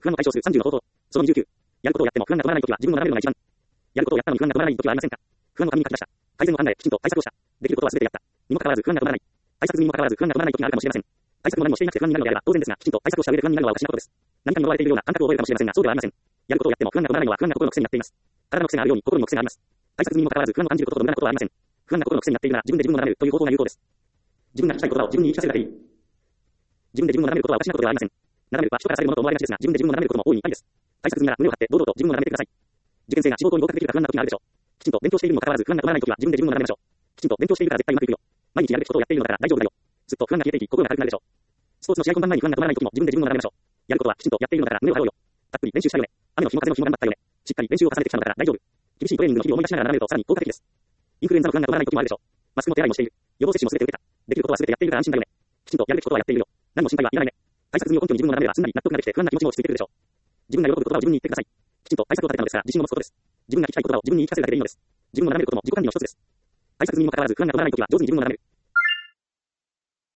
不安の解消数30の方法。その29。やることをやっても不安が止まらないときは自分を並べるのが一番。やることをやったのに不安が止まらないときはありませんか。不安の紙に書き出した。改善を考え、きちんと対策をした。できることは全てやった。にもかかわらず不安が止まらない。対策済みにもかかわらず不安が止まらないときがあるかもしれません。対策も何もしていなくて不安になるのであれば当然ですが、きちんと対策をした上で不安になるのはおかしなことです。何かに追われているような感覚を覚えるかもしれませんが、そうではありません。やることをやっても不安が止まらないのは不安が心の癖になっています。体の癖があるように心にも癖があります。対策済みにもかかわらず不安を感じることと無駄なことはありません。不安が心の癖になっているなら自分で自分を並べるという方法が有効です。自分が聞きたい言葉を自分に言い聞かせるだけでいい。自分で自分を並べることはおかしなことではありません。並べるは人からされるものと思われがちですが、自分で自分を並べることも大いにありです。対策済みなら胸を張って堂々と自分を並べてください。受験生が志望校に合格できるか不安な時があるでしょう。きちんと勉強しているにもかかわらず不安が止まらない時は自分で自分を並べましょう。きちんと勉強しているから絶対うまくいくよ。毎日やるべきことをやっているのだから大丈夫だよ。ずっと不安が消えていき、心が軽くなるでしょう。スポーツの試合本番前に不安が止まらない時も自分で自分を並べましょう。やることはきちんとやっているのだから胸を張ろうよ。たっぷり練習したよね。雨の日も風の日も頑張ったよね。しっかり練習を重ねてきたのだから大丈夫。厳しいトレーニングの日々を思い出しながら並べるとさらに効果的です。インフルエンザの不安が止まらない時もあるでしょう。マスクの手洗いもしている。予防接種も全て受けた。できることは全てやっているから安心だよね。きちんとやるべきことはやっているよ。何も心配はいらないね。対策済みを根拠に自分を並べればすんなり納得ができて不安な気持ちも落ち着いてくるでしょう。自分が喜ぶ言葉を自分に言ってください。きちんと対策を立てたのですから自信を持つことです。自分が聞きたい言葉を自分に言い聞かせるだけでいいのです。自分を並べることも自己管理の一つです。対策済みにもかかわらず不安が止まらないときは上手に自分を並べる。